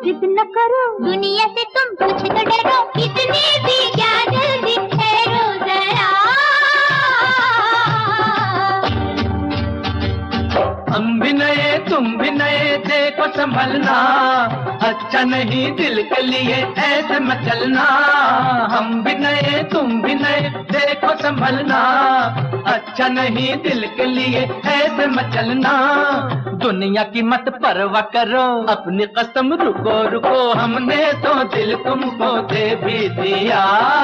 जिद न करो, दुनिया से तुम कुछ तो डरो, इतनी भी क्या जल्दी ठहरो जरा। हम भी नए तुम भी नए, देखो संभलना, अच्छा नहीं दिल के लिए ऐसे मत चलना। हम भी नए तुम भी नए, देखो संभलना, अच्छा नहीं दिल के लिए ऐसे मत चलना। दुनिया की मत परवाह करो, अपनी कसम रुको रुको, हमने तो दिल तुमको दे भी दिया।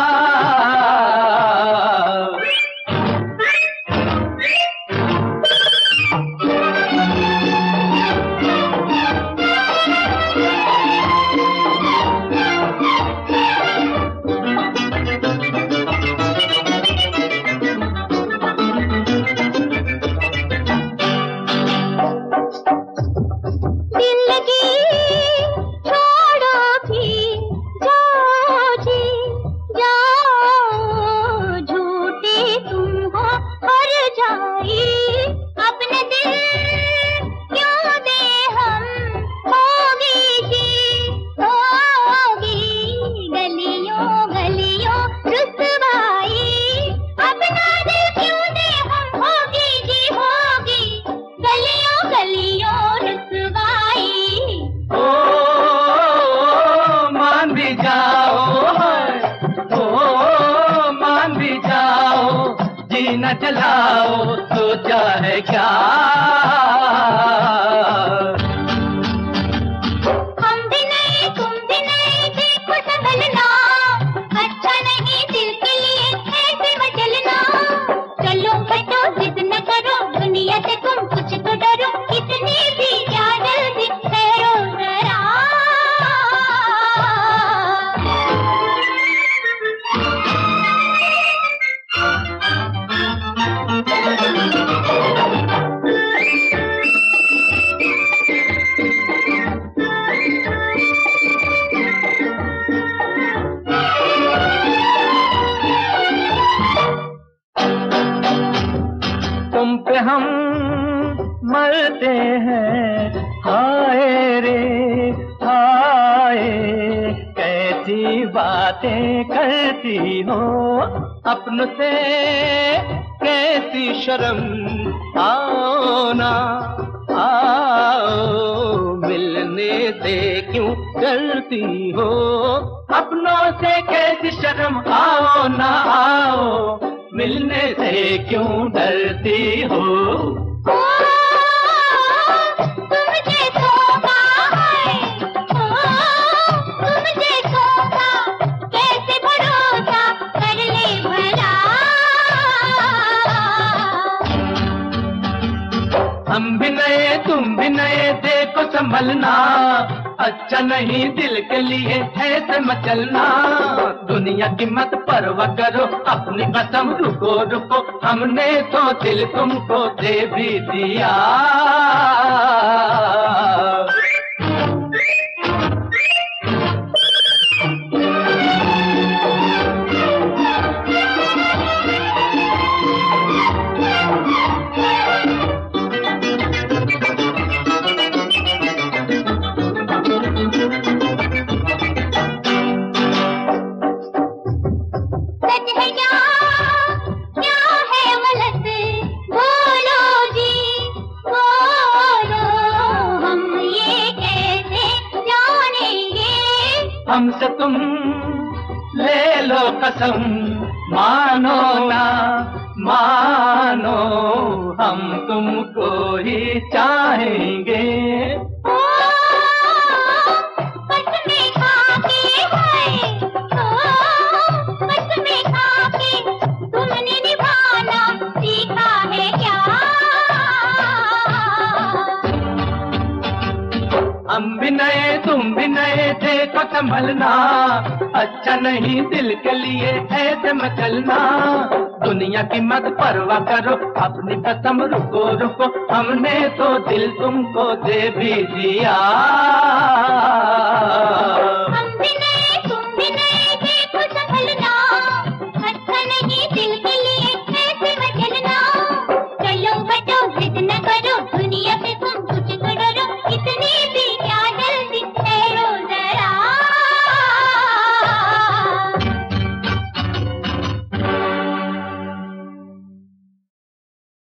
न जलाओ सोचा है क्या, हम भी नहीं तुम भी नहीं, देखो संभलना, अच्छा नहीं दिल के लिए ऐसे मत चलना। चलो हटो जिद न करो, दुनिया से तुम कुछ तो डरो, इतनी भी क्या जल्दी ठहरो जरा। तुम पे हम मरते हैं, हाय रे हाय, कैसी बातें करती हो, अपनों से कैसी शर्म, आओ ना आओ, मिलने से क्यों डरती हो, अपनों से कैसी शर्म, आओ ना आओ, मिलने से क्यों डरती हो। तुझे धोखा है, तुझे धोखा, कैसे भरोसा कर ले भला। हम भी नए तुम भी नए, देखो संभलना, अच्छा नहीं दिल के लिए ऐसे मत चलना। दुनिया की मत परवाह करो, अपनी कसम रुको रुको, हमने तो दिल तुमको दे भी दिया। हमसे तुम ले लो कसम, मानो ना मानो, हम तुमको ही चाहेंगे। कसमें खाके है, कसमें खाके तुमने निभाना सीखा है क्या। हम भी नए तुम भी नए, देखो संभलना, अच्छा नहीं दिल के लिए ऐसे मत चलना। दुनिया की मत परवाह करो, अपनी कसम रुको रुको, हमने तो दिल तुमको दे भी दिया।